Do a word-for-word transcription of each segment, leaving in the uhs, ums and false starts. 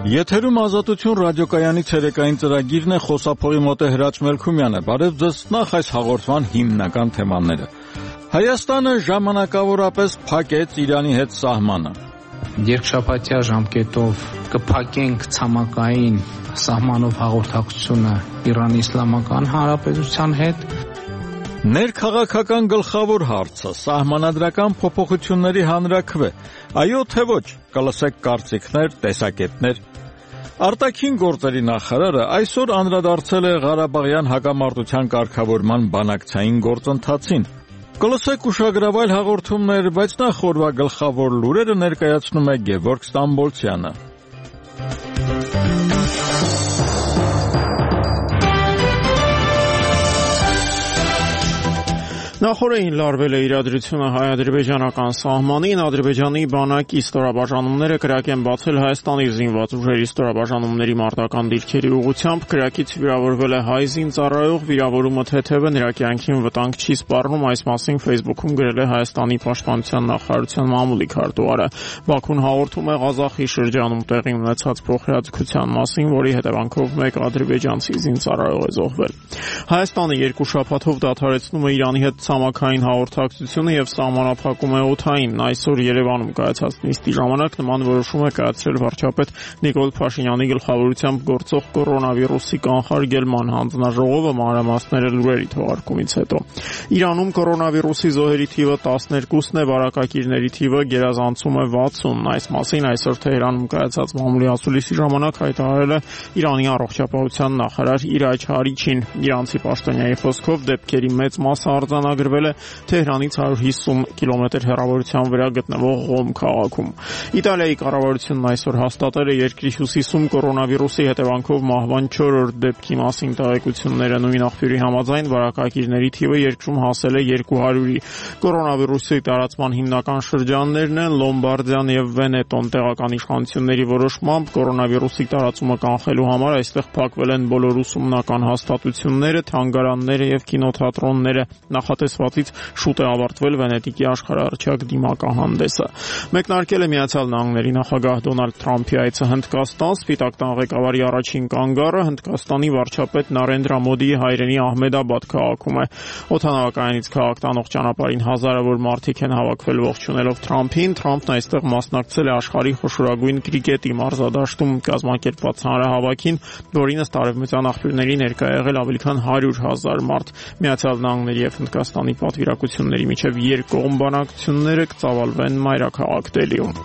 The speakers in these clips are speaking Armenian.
Եթերում Ազատություն ռադիոկայանի ցերեկային ծրագիրն է, խոսափողի մոտ է Հրաչ Մելքումյանը։ Բարև ձեզ, նախ այս հաղորդման հիմնական թեմաները։ Հայաստանը ժամանակավորապես փակեց Իրանի հետ սահմանը։ Երկշաբաթյա ժամկետով կփակենք ցամաքային սահմանով հաղորդակցությունը Իրանի Իսլամական Հանրապետության հետ։ Ներքաղաքական գլխավոր հարցը՝ սահմանադրական փոփոխությունների հանրաքվե։ Այո, թե ոչ, կլսեք կարծիքներ, տեսակետներ։ Արտաքին գործերի նախարարը այսօր անդրադարձել է Ղարաբաղյան հակամարտության կարգավորման բանակցային գործընթացին։ Կլսեք ուշագրավայր հաղորդումներ, բայց նախ օրվա գլխավոր լուրերը ներկայացնում է Գևորգ Ստամբոլցյանը։ Նախորդին լարվել է իրադրությունը հայ-ադրբեջանական սահմանին, Ադրբեջանի բանակի ստորաբաժանումները կրակ են բացել Հայաստանի զինված ուժերի ստորաբաժանումների մարտական դիրքերի ուղղությամբ, կրակից վիրավորվել է հայ զինծառայող, վիրավորումը թեթև է, նրա կյանքին վտանգ չի սպառնում, այս մասին Facebook-ում գրել է Հայաստանի պաշտպանության նախարարության մամուլի քարտուղարը։ Բաքուն հաղորդում է Ղազախի շրջանում տեղի ունեցած փոխհրաձգության մասին, որի հետևանքով մեկ ադրբեջանցի զինծառայող է զոհվել։ Հայաստանը երկու շաբաթով դադարեցնում է Իրանի հետ ցամաքային հաղորդակցությունը եւ սահմանափակում է օդային։ Այսօր Երևանում կայացած նիստի ժամանակ նման որոշում է կայացրել վարչապետ Նիկոլ Փաշինյանի գլխավորությամբ գործող կորոնավիրուսի կանխարգելման հանձնաժողովը, մանրամասները լուրերի թողարկումից հետո։ Իրանում կորոնավիրուսի զոհերի թիվը տասներկուսն է, վարակակիրների թիվը գերազանցում է վաթսուն։ Այս մասին այսօր Թեհրանում կայացած մամուլի ասուլիսի ժամանակ հայտարարել է Իրանի առողջապահության նախարար Իրաջ Հարիչին։ Իրանցի պաշտոնյայի խոսքով դեպքերի մեծ մասը արձանագրվել է Թեհրանից հարյուր հիսուն կիլոմետր հեռավորության վրա գտնվող Ղոմ քաղաքում։ Իտալիայի կառավարությունն այսօր հաստատել է երկրի հյուսիսում կորոնավիրուսի հետևանքով մահվան չորրորդ դեպքի մասին տեղեկությունները։ Նույն աղբյուրի համաձայն վարակակիրների թիվը երկրում հասել է երկու հարյուրի։ Կորոնավիրուսի տարածման հիմնական շրջաններն են Լոմբարդիան եւ Վենետոն։ Տեղական իշխանությունների որոշմամբ կորոնավիրուսի տարածումը կանխելու համար այստեղ փակվել են բոլոր ուսումնական հաստատությունները, թանգարանները եւ կինոթատրոնները։ Նախատեսվածից շուտ է ավարտվել Վենետիկի աշխարհահռչակ դիմակահանդեսը։ Մեկնարկել է Միացյալ Նահանգների նախագահ Դոնալդ Թրամփի այցը Հնդկաստան, Սպիտակ տան ղեկավարի առաջին կանգառը Հնդկաստանի վարչապետ Նարենդրա Մոդիի հայրենի Ահմեդաբադ քաղաքում է։ Օդանավակայանից քաղաք տանող ճանապարհին հազարավոր մարդիկ են հավաքվել ողջունելով Թրամփին։ Թրամփն այստեղ մասնակցել է աշխարհի խոշորագույն կրիկետի մարզադաշտում կազմակերպված հանրահավաքին, որին ըստ արևմտյան աղբյուրների ներկա եղել ավելի քան հարյուր հազար մարդ։ Միացյալ Նահանգների եւ Հնդկաստանի պատվիրակությունների միջև երկկողմ բանակցությունները կծավալվեն մայրաքաղաք Դելիում։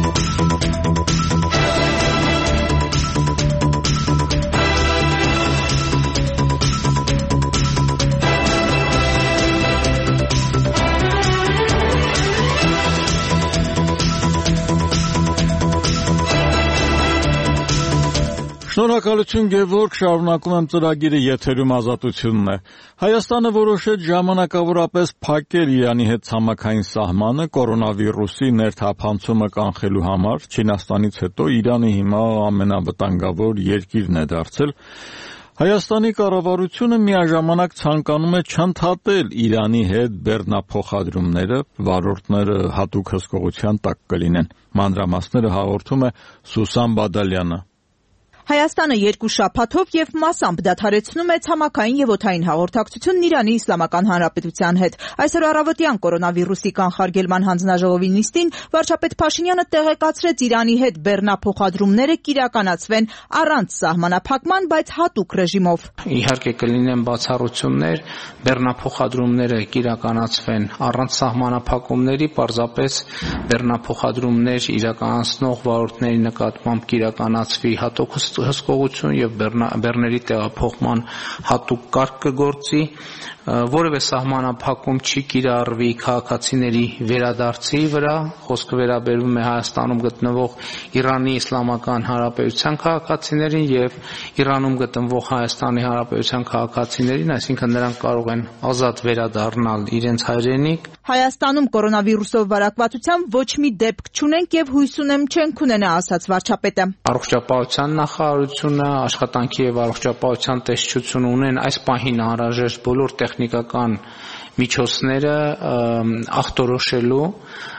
Շնորհակալություն Գևորգ, շարունակում եմ ծրագիրը, եթերում Ազատությունն է։ Հայաստանը որոշեց ժամանակավորապես փակել Իրանի հետ ցամաքային սահմանը կորոնավիրուսի ներթափանցումը կանխելու համար։ Չինաստանից հետո Իրանը հիմա ամենավտանգավոր երկիրն է դարձել։ Հայաստանի կառավարությունը միաժամանակ ցանկանում է չընդհատել Իրանի հետ բեռնափոխադրումները, վարորդները հատուկ հսկողության տակ կլինեն։ Մանրամասները հաղորդում է Սուսան Բադալյանը։ Հայաստանը երկու շաբաթով եւ մասամբ դադարեցնում է ցամաքային եւ օդային հաղորդակցությունն Իրանի Իսլամական Հանրապետության հետ։ Այսօր առավոտյան կորոնավիրուսի կանխարգելման հանձնաժողովի նիստին վարչապետ Փաշինյանը տեղեկացրեց Իրանի հետ բեռնափոխադրումները կիրականացվեն առանց սահմանափակման, բայց հատուկ ռեժիմով։ Իհարկե կլինեն բացառություններ, բեռնափոխադրումները կիրականացվեն առանց սահմանափակումների, պարզապես բեռնափոխադրումներ իրականացնող վարորդների նկատմամբ կիրականացվի հատուկ հսկողություն եւ բեռների տեղափոխման հատուկ կարգ կգործի, որևէ սահմանափակում չի կիրառվի քաղաքացիների վերադարձի վրա, խոսքը վերաբերում է Հայաստանում գտնվող Իրանի Իսլամական Հանրապետության քաղաքացիներին եւ Իրանում գտնվող Հայաստանի Հանրապետության քաղաքացիներին, այսինքն նրանք կարող են ազատ վերադառնալ իրենց հայրենիք։ Հայաստանում կորոնավիրուսով վարակվածության ոչ մի դեպք չունենք եւ հույս ունեմ չենք ունենա, ասաց վարչապետը։ Առողջապահության նախարարությունը, աշխատանքի եւ առողջապահության տեսչությունը ունեն այս պահին անհրաժեշտ բոլոր տեխնիկական միջոցները ախտորոշելու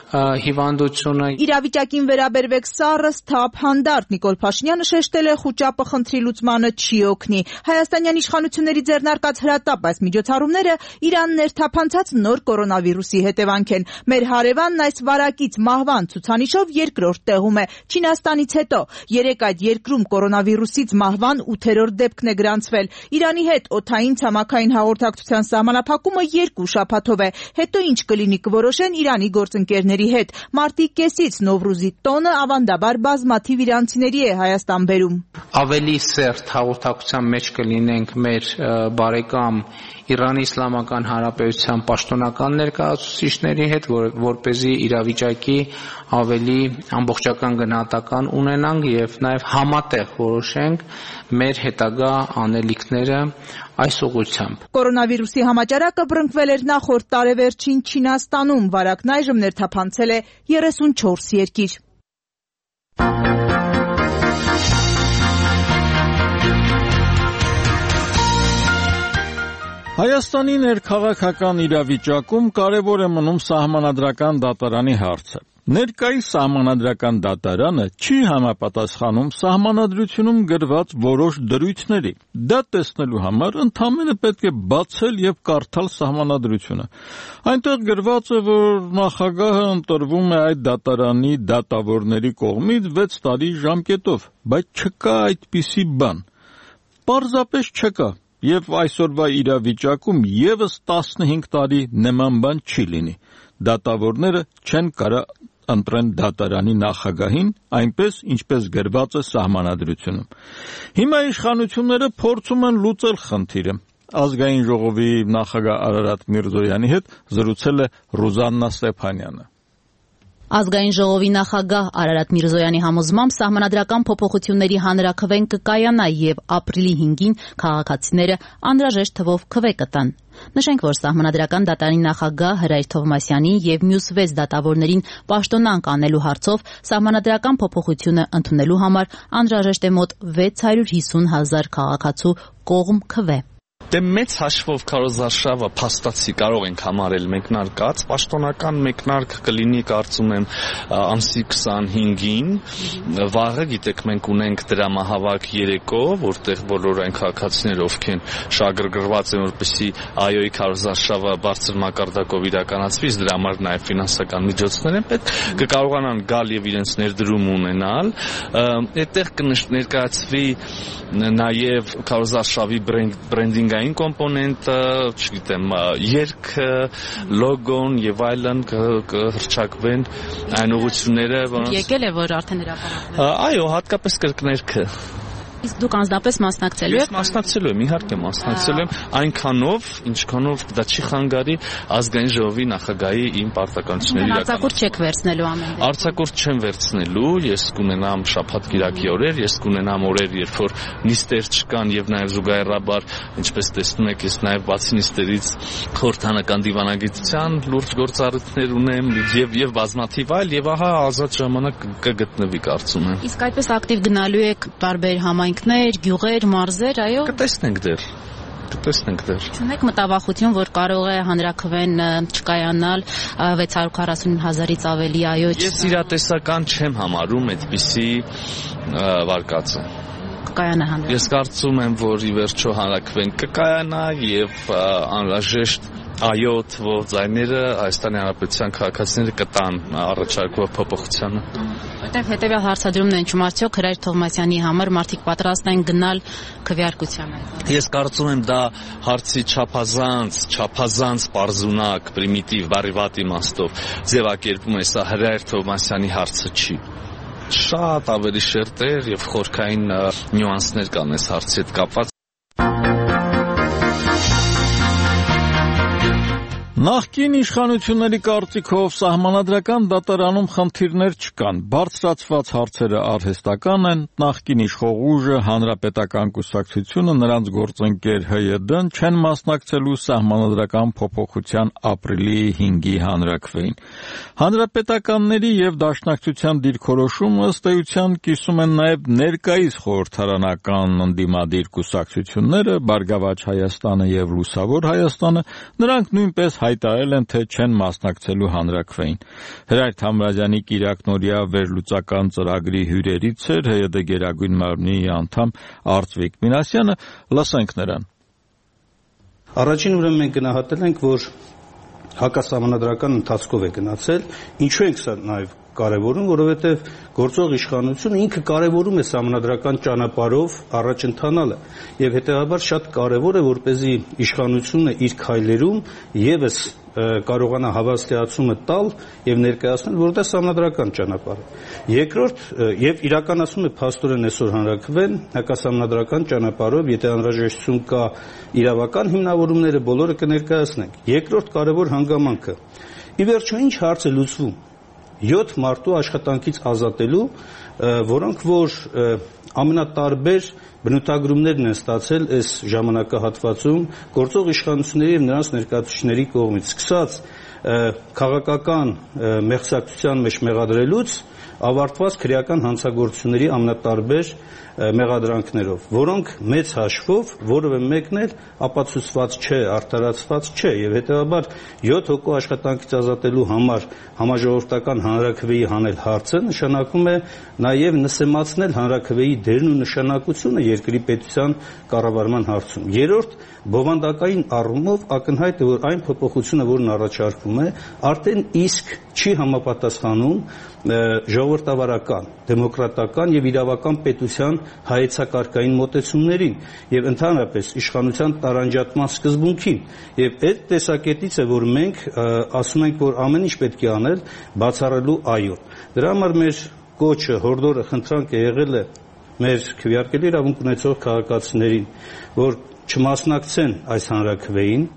հիվանդությունը։ Իրավիճակին վերաբերվեք սառը, սթափ, հանդարտ Նիկոլ Փաշինյանը շեշտել է խուճապը խնդրի լուծմանը չի օգնի։ Հայաստանյան իշխանությունների ձեռնարկած հրատապ այս միջոցառումները Իրան ներթափանցած նոր կորոնավիրուսի հետևանք են։ Մեր հարևանն այս վարակից մահվան ցուցանիշով երկրորդ տեղում է Չինաստանից հետո։ Երեք այդ երկրում կորոնավիրուսից մահվան ութերորդ դեպքն է գրանցվել։ Իրանի հետ օդային ցամաքային հաղորդակցության սահմանափակումը երկու շաբաթով է։ Հետո ինչ կլինի կորոշեն Իրանի գործընկերների հետ։ Մարտի կեսից Նովրուզի տոնը ավանդաբար բազմաթիվ իրանցիների է Հայաստան բերում։ Ավելի սերտ հաղորդակցության մեջ կլինենք մեր բարեկամ Իրանի Իսլամական Հանրապետության պաշտոնական ներկայացուցիչների հետ, որ որպեսզի իրավիճակի ավելի ամբողջական գնահատական ունենանք եւ նաեւ համատեղ որոշենք մեր հետագա անելիքները այս ուղղությամբ։ Կորոնավիրուսի համաճարակը բռնկվել էր նախորդ տարեվերջին Չինաստանում, վարակն այժմ ներթափանցել է երեսունչորս երկիր։ Հայաստանի ներքաղաքական իրավիճակում կարևոր է մնում սահմանադրական դատարանի հարցը։ Ներկայիս սահմանադրական դատարանը չի համապատասխանում սահմանադրությունում գրված որոշ դրույթների։ Դա տեսնելու համար ընդամենը պետք է բացել եւ կարդալ սահմանադրությունը։ Այնտեղ գրված է, որ նախագահը ընտրվում է այդ դատարանի դատավորների կողմից վեց տարի ժամկետով, բայց չկա այդպիսի բան։ Պարզապես չկա։ Եվ այսօրվա իրավիճակում եւս տասնհինգ տարի նման բան չի լինի։ Դատավորները չեն կարող ընտրեն դատարանի նախագահին, այնպես ինչպես գրված է սահմանադրությունում։ Հիմա իշխանությունները փորձում են լուծել խնդիրը։ Ազգային ժողովի նախագահ Արարատ Միրզոյանի հետ զրուցել է Ռուզաննա Ստեփանյանը։ Ազգային ժողովի նախագահ Արարատ Միրզոյանի համոզմամբ սահմանադրական փոփոխությունների հանրաքվեն կկայանա եւ ապրիլի հինգին քաղաքացիները անհրաժեշտ թվով քվե կտան։ Նշենք, որ սահմանադրական դատարանի նախագահ Հրայր Թովմասյանի եւ մյուս վեց դատավորներին պաշտոնանկ անելու հարցով սահմանադրական փոփոխությունը ընդունելու համար անհրաժեշտ է մոտ վեց հարյուր հիսուն հազար քաղաքացու կողմ քվե։ Դե մեծ հաշվով քարոզարշավը փաստացի կարող ենք համարել մեկնարկած, պաշտոնական մեկնարկ կլինի կարծում եմ ամսի քսանհինգին, վաղը գիտեք մենք ունենք դրամահավաք երեկո, որտեղ բոլոր այն քաղաքացիները, ովքեր շահագրգռված են, որպեսզի այոյի քարոզարշավը բարձր մակարդակով իրականացվի, դրա համար նաև ֆինանսական միջոցներ են պետք, կկարողանան գալ եւ իրենց ներդրում ունենալ, այդտեղ կներկայացվի նաև քարոզարշավի բրենդինգ այն կոմպոնենտը, չգիտեմ, երգը, լոգոն եւ այլն կհրճակվեն այն ուղղությունները, որոնց եկել է որ արդեն հրապարակվել։ Այո, հատկապես կրկներքը։ Իսկ դուք անձնապես մասնակցելու եք։ Մասնակցելու եմ, իհարկե մասնակցելու եմ, այնքանով, ինչքանով դա չի խանգարի ազգային ժողովի նախագահի իմ պարտականությունների իրականացումը։ Արձակուրդ չեք վերցնելու ամեն դեպքում։ Արձակուրդ չեմ վերցնելու, ես կունենամ շաբաթ-կիրակի օրեր, ես կունենամ օրեր, երբ որ նիստեր չկան եւ նաեւ զուգահեռաբար, ինչպես տեսնում եք, ես նաեւ բացի նիստերից խորհրդանական դիվանագիտության լուրջ գործառույթներ ունեմ եւ եւ բազմաթիվ այլ եւ ահա ազատ ժամանակ կգտնվի կարծում եմ։ Իսկ այդպես ակտիվ գնալու եք տարբեր համայնքներ, գյուղեր, մարզեր, այո։ Կտեսնենք դեռ։ Կտեսնենք դեռ։ Չունեք մտավախություն, որ կարող է հանրաքվեն չկայանալ վեց հարյուր քառասուն հազարից ավելի, այո։ Ես իրատեսական չեմ համարում այդպիսի վարկածը։ Կկայանա հանրաքվեն։ Ես կարծում եմ, որ ի վերջո հանրաքվեն կկայանա եւ անհրաժեշտ այո թվով ձայները Հայաստանի Հանրապետության քաղաքացիները կտան առաջարկվող փոփոխությանը։ Որտեղ հետեւյալ հարցադրումն են ճումարցյոք Հրայր Թովմասյանի համար մարդիկ պատրաստ են գնալ քվեարկությանը։ Ես կարծում եմ դա հարցի չափազանց, չափազանց պարզունակ, պրիմիտիվ, բարիվատ իմաստով ձևակերպում է, սա Հրայր Թովմասյանի հարցը չի։ Շատ ավելի շերտեր եւ խորքային նյուանսներ կան այս հարցի հետ կապված։ Նախկին իշխանությունների կարծիքով սահմանադրական դատարանում խնդիրներ չկան, բարձրացված հարցերը արհեստական են, նախկին իշխող ուժը, հանրապետական կուսակցությունը, նրանց գործընկեր ՀՅԴ-ն չեն մասնակցելու սահմանադրական փոփոխության ապրիլի հինգի հանրաքվեին։ Հանրապետականների եւ Դաշնակցության դիրքորոշումը ըստ էության կիսում են նաեւ ներկայիս խորհրդարանական ընդդիմադիր կուսակցությունները, Բարգավաճ Հայաստանը եւ Լուսավոր Հայաստանը, նրանք նույնպես հայտարարել են, թե չեն մասնակցելու հանրաքվեին։ Հրայր Թամրազյանի կիրակնօրյա վերլուծական ծրագրի հյուրերից էր ՀՅԴ Գերագույն մարմնի անդամ Արծվիկ Մինասյանը, լսենք նրան։ Առաջին ուրեմն մենք գնահատել ենք, որ հակասահմանադրական ընթացքով է գնացել, ինչու ենք սա նաև կարևորում, որովհետև գործող իշխանությունը ինքը կարևորում է սահմանադրական ճանապարհով առաջ ընթանալը եւ հետեւաբար շատ կարևոր է, որպեսզի իշխանությունը իր քայլերում եւս կարողանա հավաստիացումը տալ եւ ներկայացնել, որ դա սահմանադրական ճանապարհ է։ Երկրորդ, եւ իրականացում է փաստորեն այսօր հանրաքվեն հակասահմանադրական ճանապարհով, եթե անհրաժեշտություն կա իրավական հիմնավորումները բոլորը կներկայացնենք։ Երկրորդ կարևոր հանգամանքը՝ ի վերջո ինչ հարց է լուծվում յոթ մարդու աշխատանքից ազատելու, որոնք որ ամենատարբեր բնութագրումներն են ստացել այս ժամանակահատվածում գործող իշխանությունների եւ նրանց ներկայացուցիչների կողմից, սկսած քաղաքական մեղսակցության մեջ մեղադրելուց ավարտված քրեական հանցագործությունների ամենատարբեր մեղադրանքներով, որոնք մեծ հաշվով որևէ մեկն էլ ապացուցված չէ, արդարացված չէ եւ հետեւաբար յոթ հոգու աշխատանքից ազատելու համար համաժողովրդական հանրաքվեի հանել հարցը նշանակում է նաեւ նսեմացնել հանրաքվեի դերն ու նշանակությունը երկրի պետության կառավարման հարցում։ Երրորդ, բովանդակային առումով ակնհայտ է, որ այն փոփոխությունը, որն առաջարկվում է, արդեն իսկ չի համապատասխանում ժողովրդավարական, դեմոկրատական եւ իրավական պետության հայեցակարգային մոտեցումներին եւ ընդհանրապես իշխանության տարանջատման սկզբունքին եւ այդ տեսակետից է, որ մենք ասում ենք, որ ամեն ինչ պետք է անել բացառելու այո։ Դրա համար մեր կոչը, հորդորը, խնդրանքը եղել է մեր քվեարկելի իրավունք ունեցող քաղաքացիներին, որ չմասնակցեն այս հանրաքվեին։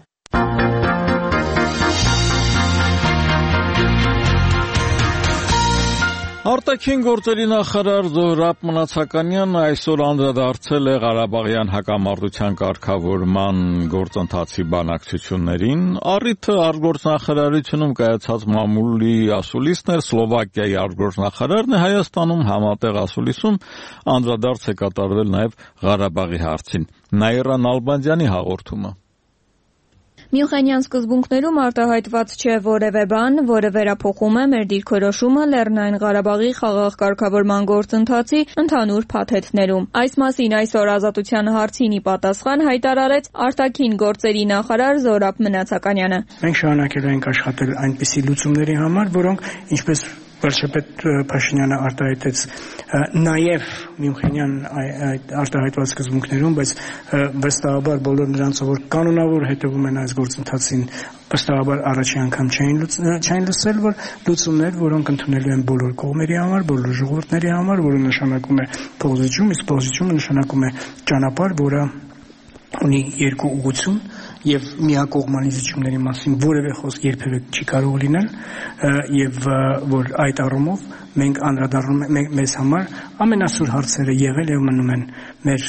Արտաքին գործերի նախարար Զոհրաբ Մնացականյանը այսօր անդրադարձել է Ղարաբաղյան հակամարտության կարգավորման գործընթացի բանակցություններին։ Առիթը արտգործնախարարությունում կայացած մամուլի ասուլիսն էր, Սլովակիայի արտգործնախարարն է Հայաստանում համատեղ ասուլիսում անդրադարձ է կատարվել նաև Ղարաբաղի հարցին։ Նաիրա Նալբանդյանի հաղորդումը։ Մյունխենյան սկզբունքներում արտահայտված չէ որևէ բան, որը վերափոխում է մեր դիրքորոշումը Լեռնային Ղարաբաղի խաղաղ կարգավորման գործընթացի ընդհանուր փաթեթներում։ Այս մասին այսօր Ազատության հարցին ի պատասխան հայտարարեց արտաքին գործերի նախարար Զոհրաբ Մնացականյանը։ Մենք շարունակել ենք աշխատել այնպիսի լուծումների համար, որոնք ինչպես վարչապետ Փաշինյանը արտահայտեց նաև Մյունխենյան արտահայտված սկզբունքներում, բայց վստահաբար բոլոր նրանցով, որ կանոնավոր հետևում են այս գործընթացին, վստահաբար առաջի անգամ չէին լսել, որ լուծումներ, որոնք ընդունելու են բոլոր կողմերի համար, բոլոր ժողովուրդների համար, որը նշանակում է փոխզիջում, իսկ փոխզիջումը նշանակում է ճանապարհ, որը ունի երկու ուղղություն եւ միակողմանի զիջումների մասին որևէ խոսք երբևէ չի կարող լինել եւ որ այդ առումով մենք անդրադառնում ենք մեզ համար ամենասուր հարցերը եղել եւ մնում են մեր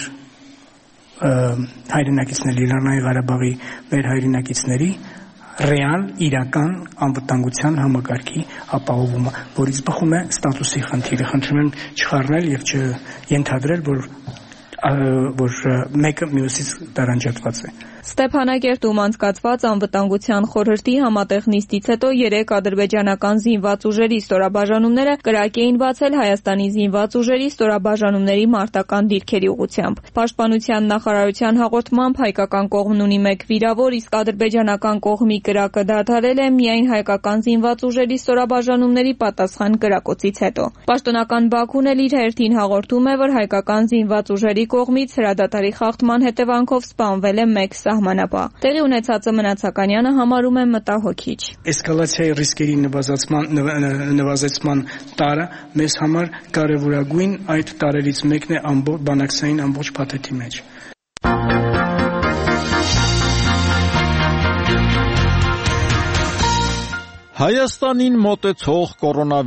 հայրենակիցների Լեռնային Ղարաբաղի մեր հայրենակիցների ռեալ իրական անվտանգության համակարգի ապահովումը, որից բխում է ստատուսի խնդիրը։ Խնդրում եմ չխառնել եւ չենթադրել, որ որ մեկը մյուսից տարանջատված է։ Ստեփանակերտում անցկացված անվտանգության խորհրդի համատեղ նիստից հետո երեք ադրբեջանական զինված ուժերի ստորաբաժանումները կրակ էին բացել Հայաստանի զինված ուժերի ստորաբաժանումների մարտական դիրքերի ուղղությամբ։ Պաշտպանության նախարարության հաղորդմամբ հայկական կողմն ունի մեկ վիրավոր, իսկ ադրբեջանական կողմի կրակը դադարել է միայն հայկական զինված ուժերի ստորաբաժանումների պատասխան կրակոցից հետո։ Պաշտոնական Բաքուն էլ իր հերթին հաղորդում է, որ հայկական զինված ուժերի կողմից հրադադարի խախտման հետևանքով սպանվել է մեկ սահմանապահ։ Տեղի ունեցածը Մնացականյանը համարում է մտահոգիչ։ Էսկալացիայի ռիսկերի նվազեցման նվազեցման տարը մեզ համար կարևորագույն այդ տարերից մեկն է ամբողջ բանակցային ամբողջ փաթեթի մեջ։ Հայաստանին մոտեցող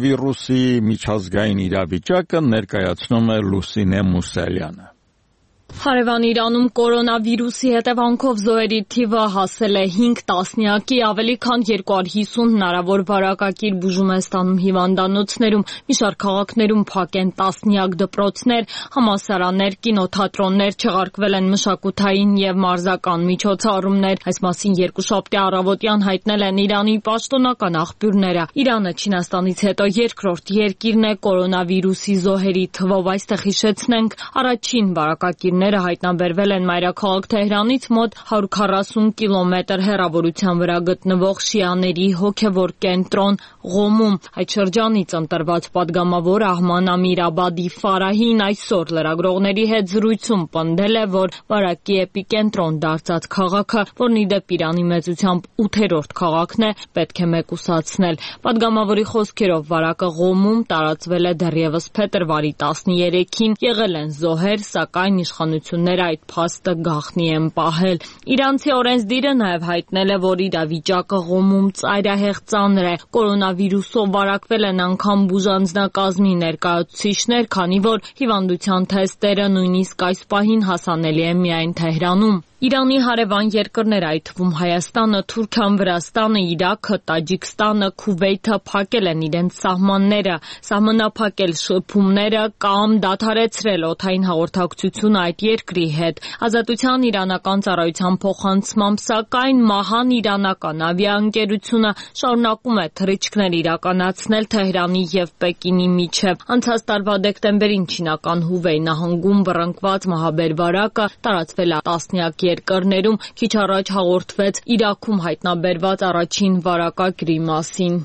կորոնավիրուսի միջազգային իրավիճակը ներկայացնում է Լուսինե Մուսալյանը։ Հարևան Իրանում կորոնավիրուսի հետևանքով զոհերի թիվը հասել է հինգ տասնյակի, ավելի քան երկու հարյուր հիսուն հնարավոր վարակակիր բուժում է ստանում հիվանդանոցներում, մի շարք քաղաքներում փակ են տասնյակ դպրոցներ, համալսարաններ, կինոթատրոններ, չեղարկվել են մշակութային և մարզական միջոցառումներ։ Այս մասին երկուշաբթի առավոտյան հայտնել են Իրանի պաշտոնական աղբյուրները։ Իրանը Չինաստանից հետո երկրորդ երկիրն է կորոնավիրուսի զոհերի թվով, այստեղ հիշեցնենք, առաջին վարակակիրները հայտնաբերվել են մայրաքաղաք Թեհրանից մոտ հարյուր քառասուն կիլոմետր հեռավորության վրա գտնվող շիաների հոգևոր կենտրոն Ղոմում։ Այդ շրջանից ընտրված падգամավոր Ահման Ամիրաբադի Ֆարահին այսօր լրագրողների հետ զրույցում պնդել է, որ վարակի էպիկենտրոն դարձած քաղաքը, որն ի դեպ Իրանի մեծությամբ ութերորդ քաղաքն է, պետք է մեկուսացնել։ Падգամավորի խոսքերով վարակը Ղոմում տարածվել է դեռևս փետրվարի տասներեքին, եղել են զոհեր, սակայն իշխանությունները այդ փաստը գաղտնի են պահել։ Իրանցի օրենսդիրը նաև հայտնել է, որ իրավիճակը Ղոմում ծայրահեղ ծանր է։ Կորոնավիրուսով վարակվել են անգամ բուժանձնակազմի ներկայացուցիչներ, քանի որ հիվանդության թեստերը նույնիսկ այս պահին հասանելի են միայն Թեհրանում։ Իրանի հարևան երկրներ, այդ թվում Հայաստանը, Թուրքիան, Վրաստանը, Իրաքը, Տաջիկստանը, Քուվեյթը փակել են իրենց սահմանները, սահմանափակել շփումները կամ դադարեցրել օդային հաղորդակցությունը այդ երկրի հետ։ Ազատության իրանական ծառայության փոխանցմամբ, սակայն Մահան իրանական ավիաընկերությունը շարունակում է թռիչքներ իրականացնել Թեհրանի և Պեկինի միջև։ Անցած տարվա դեկտեմբերին չինական Հուվեյ նահանգում բռնկված մահաբերվարակը տարածվել է տասնյակ երկրներում, քիչ առաջ հաղորդվեց Իրաքում հայտնաբերված առաջին վարակագրի մասին։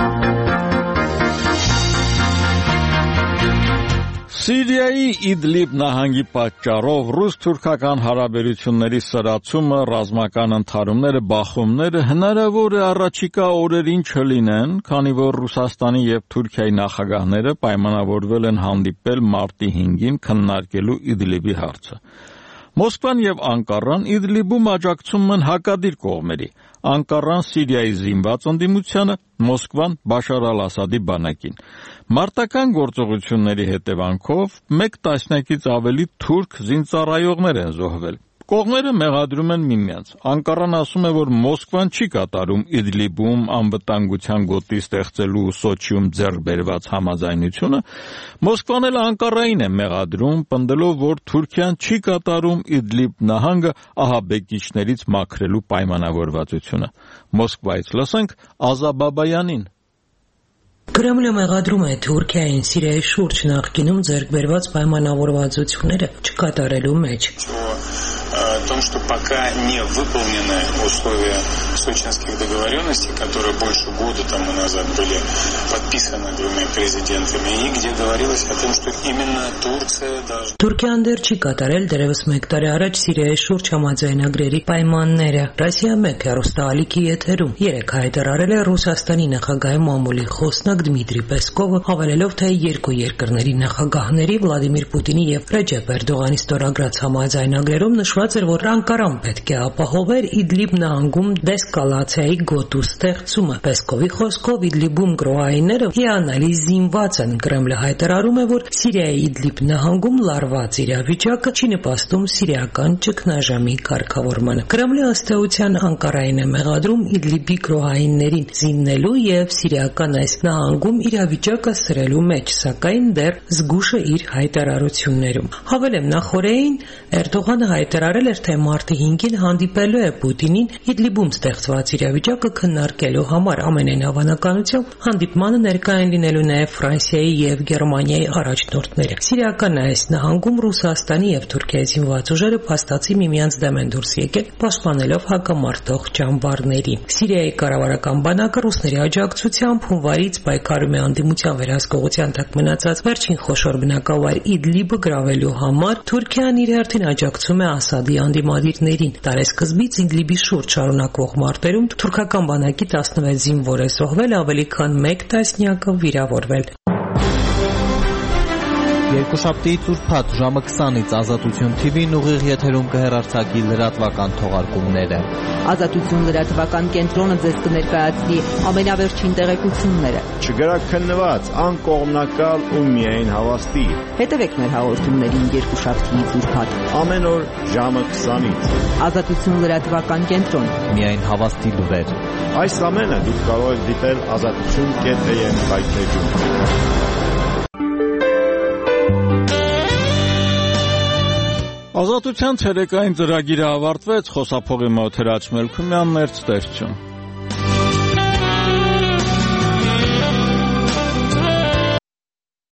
Սիրիայի Իդլիբ նահանգի պատճառով ռուս-թուրքական հարաբերությունների սրացումը, ռազմական ընդհարումները, բախումները հնարավոր է առաջիկա օրերին չլինեն, քանի որ Ռուսաստանի և Թուրքիայի նախագահները պայմանավորվել են հանդիպել մարտի հինգին քննարկելու Իդլիբի հարցը։ Մոսկվան և Անկարան Իդլիբում աջակցում են հակադիր կողմերի։ Անկարան Սիրիայի զինված ընդդիմությանը, Մոսկվան Բաշար ալ-Ասադի բանակին։ Մարտական գործողությունների հետևանքով մեկ տասնյակից ավելի թուրք զինծառայողներ են զոհվել։ Կողմերը մեղադրում են միմյանց։ Անկարան ասում է, որ Մոսկվան չի կատարում Իդլիբում անվտանգության գոտի ստեղծելու Սոչիում ձեռք բերված համաձայնությունը։ Մոսկվան էլ Անկարային է մեղադրում, պնդելով, որ Թուրքիան չի կատարում Իդլիբ նահանգը ահաբեկիչներից մաքրելու պայմանավորվածությունը։ Մոսկվայից լսենք Ազա Բաբայանին։ Կրեմլը մեղադրում է Թուրքիային Սիրիայի շուրջ նախկինում ձեռք բերված պայմանավորվածությունները չկատարելու մեջ։ О том, что пока не выполнены условия сочинских договоренностей, которые больше года тому назад были подписаны двумя президентами, и где говорилось о том, что именно Турция должна... Թուրքիան դեռ չի կատարել դեռևս մեկ տարի առաջ Սիրիայի շուրջ համաձայնագրերի պայմանները։ Ռասիա մեկ հեռուստաալիքի եթերում երեկ հայտարարել է Ռուսաստանի նախագահի մամուլի խոսնակ Դմիտրի Պեսկովը, հավելելով, թե երկու երկրների նախագահների Վլադիմիր Պուտինի և Ռեջեփ Էրդողանի ստորագրած համաձայնագրերում նշված էր, որ Անկարան պետք է ապահովեր Իդլիբ նահանգում դեսկալացիայի գոտու ստեղծումը։ Պեսկովի խոսքով Իդլիբում գրոհայինները հիանալի զինված են։ Կրեմլը հայտարարում է, որ Սիրիայի Իդլիբ նահանգում լարված իրավիճակը չի նպաստում սիրիական ճգնաժամի կարգավորմանը։ Կրեմլը ըստ էության Անկարային է մեղադրում Իդլիբի գրոհայիններին զիննելու և սիրիական այս նահանգում իրավիճակը սրելու մեջ, սակայն դեռ զգուշ է իր հայտարարություններում։ Հավելեմ, նախորդին Էրդողանը հայտարարել էր, թե մարտի հինգին հանդիպելու է Պուտինին Իդլիբում ստեղծված իրավիճակը քննարկելու համար։ Ամենայն հավանականությամբ հանդիպմանը ներկա են լինելու նաև Ֆրանսիայի և Գերմանիայի առաջնորդները։ Սիրիական այս նահանգում Ռուսաստանի և Թուրքիայի զինված ուժերը փաստացի միմյանց դեմ են դուրս եկել, պաշտպանելով հակամարտող ճամբարներին։ Սիրիայի կառավարական բանակը ռուսների աջակցությամբ հունվարից պայքարում է անդիմության վերահսկողության տակ մնացած վերջին խոշոր բնակավայր Իդլիբը գրավելու համար։ Թուրքիան իր հերթին աջակցում է Ասադի անդիմադիրներին։ Տարեսկզբից Իդլիբի շուրջ շարունակվող մարտերում թուրքական բանակի տասնվեց զինվոր է զոհվել, ավելի քան մեկ տասնյակը վիրավորվել։ Երկուշաբթիից ուրբաթ ժամը քսանից Ազատություն թի վին ուղիղ եթերում կհեռարձակի լրատվական թողարկումները։ Ազատություն լրատվական կենտրոնը ձեզ կներկայացնի ամենավերջին տեղեկությունները։ Չգրաքննված, անկողմնակալ ու միայն հավաստի։ Հետևեք մեր հաղորդումներին երկուշաբթիից ուրբաթ ամեն օր ժամը քսանից։ Ազատություն լրատվական կենտրոն։ Միայն հավաստի լուրեր։ Այս ամենը դուք կարող եք դիտել ազատություն կետ էյ էմ հայտնեջում։ Ազատության ցերեկային ծրագիրը ավարտվեց, խոսափողի մոտ Հրաչ Մելքումյանն էր ստերչում։